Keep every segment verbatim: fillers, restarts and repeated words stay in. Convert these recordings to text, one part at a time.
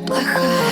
плохая.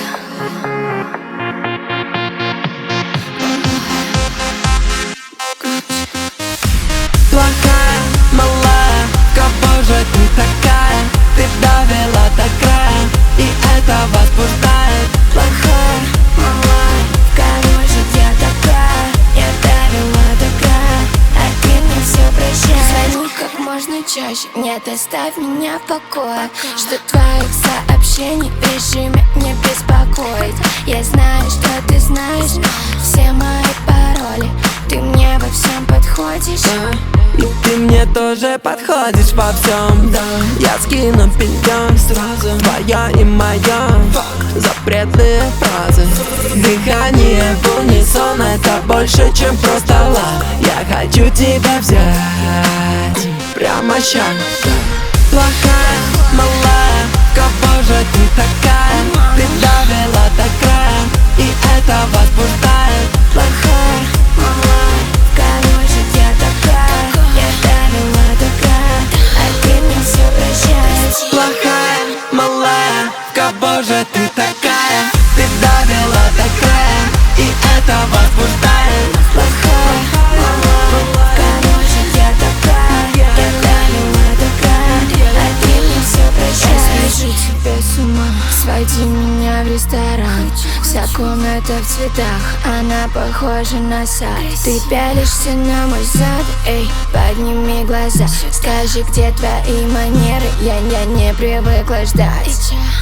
Плохая, малая, кого же ты такая? Ты довела до края, и это возбуждает. Плохая, малая, кого же я такая? Я довела до края, а ты мне все прощаешь. Звони как можно чаще, нет, оставь меня в покое. Что твоих сообщений в режиме не беспокоит. Я знаю, что ты знаешь все мои пароли. Ты мне во всем подходишь, Да, и ты мне тоже подходишь во всем, да. Я скину перейдем сразу твоя и моя. Запретные фразы, дыхание в унисон, это больше, чем просто лав. Я хочу тебя взять прямо щас. Плохая, малая, кого же ты такая? Ты довела до края, и это возбуждает. плохая, малая, кого же я такая? Я довела до края, а ты мне все прощаешь. Плохая, малая, кого же ты такая? Ты довела до края, и это возбуждает. Плохая, малая, кого же я такая? Я довела до края, а ты мне все прощаешь. Свяжу тебя с ума, своди меня в ресторан. Вся комната в цветах, она похожа на сад. Ты пялишься на мой зад, эй, подними глаза. Скажи, где твои манеры, я, я не привыкла ждать.